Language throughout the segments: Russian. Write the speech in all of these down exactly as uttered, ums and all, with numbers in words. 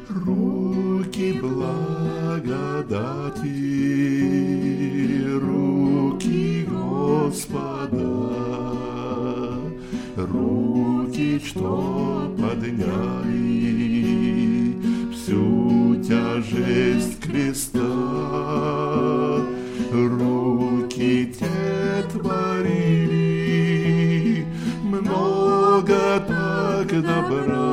Руки благодати, руки Господа, руки, что подняли всю тяжесть креста, руки те творили много так добра.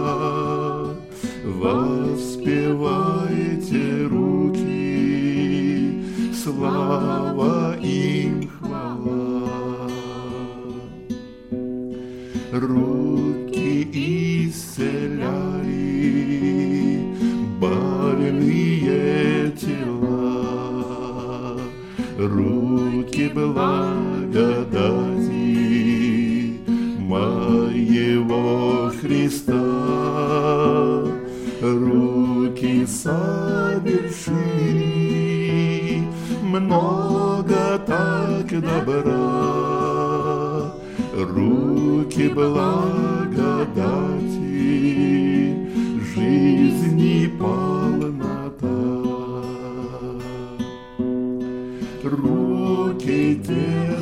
Воспевайте руки, слава им, хвала. Руки исцеляли больные тела, руки благодати моего Христа. Руки совершили много так добра, руки благодати, жизни полнота. Руки те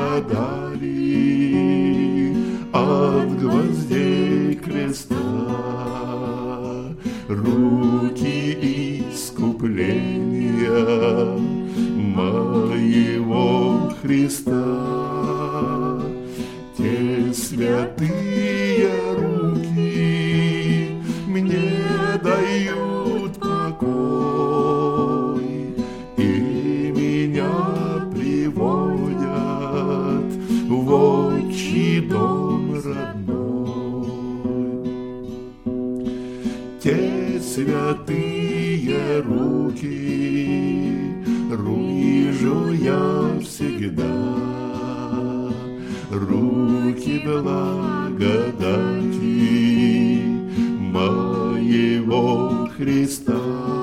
страдали от гвоздей креста, руки искупления моего Христа. Те святые руки мне дают покой и меня приводят в отчий дом родной. Те святые руки вижу я всегда, руки благодати моего Христа.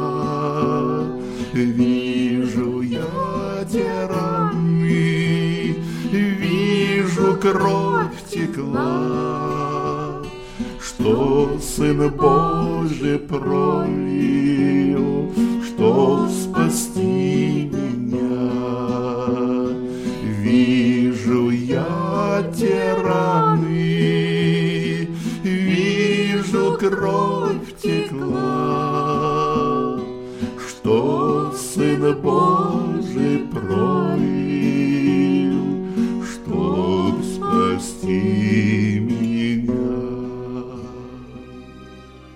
Вижу я те раны, вижу кровь текла, что Сын Божий пролил, что спасти меня. Вижу я те раны, вижу кровь текла, что Сын Божий пролил,